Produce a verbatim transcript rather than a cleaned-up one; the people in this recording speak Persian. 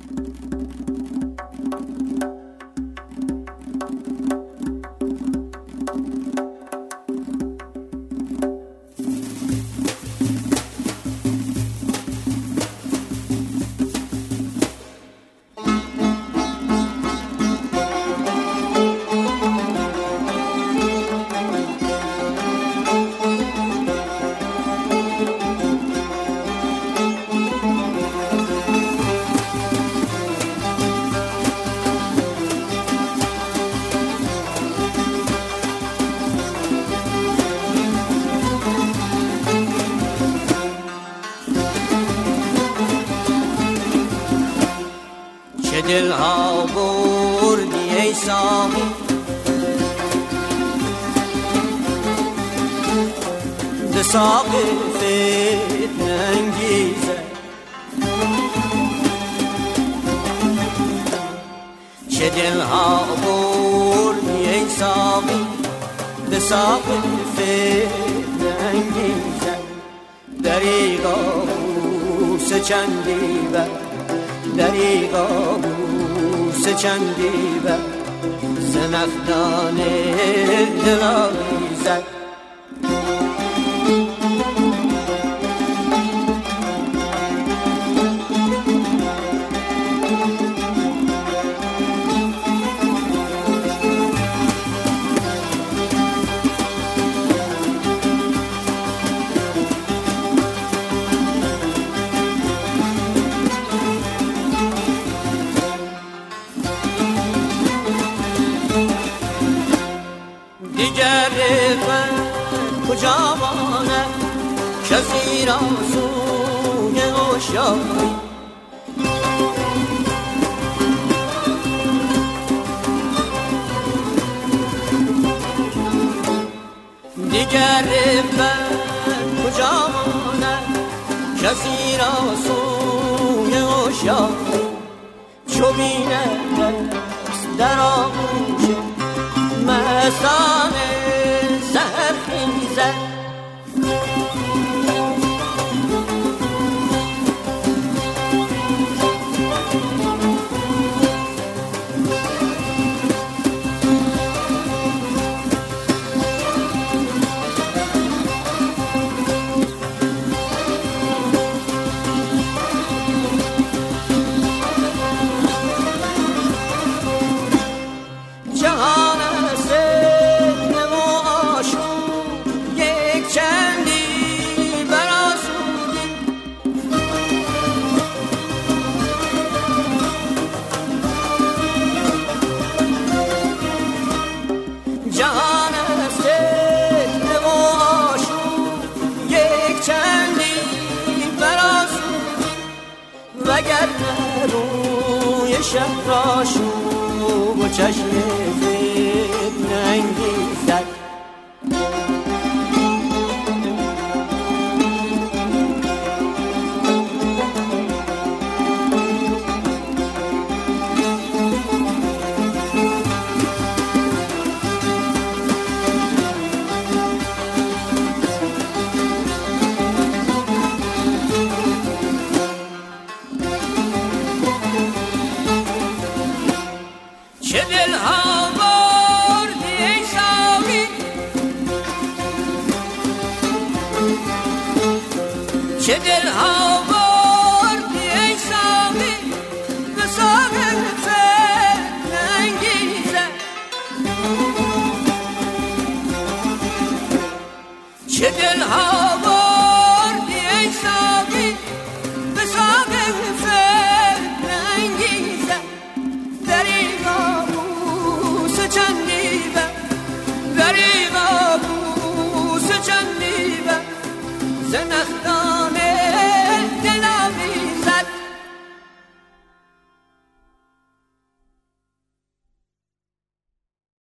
دل ها بردی ای ساقی به ساق فتنه انگیزه، چه دل ها بردی ای ساقی به ساق فتنه انگیزه، دریغا بوسه چندی بر دریغا بوسه چندی بر زنخدان دلاویزد. دیگر من کجا ماند کسی را سوی عشاقی، دیگر من کجا ماند کسی را سوی عشاقی، چو بیند در آغوش مستان سرخیزد. جهان ستم و آشوب یک چندی برآسود، وگرنه روی شهر آشوب و چشم فتنه انگیزد. چه دل ها بردی ای ساقی، چه دل ها بردی ای ساقی به ساق فتنه انگیزه، چه دل ها بردی ای ساقی به ساق فتنه انگیزه، دریغا بوسه چندی بر دریغا بوسه چندی بر زنخدان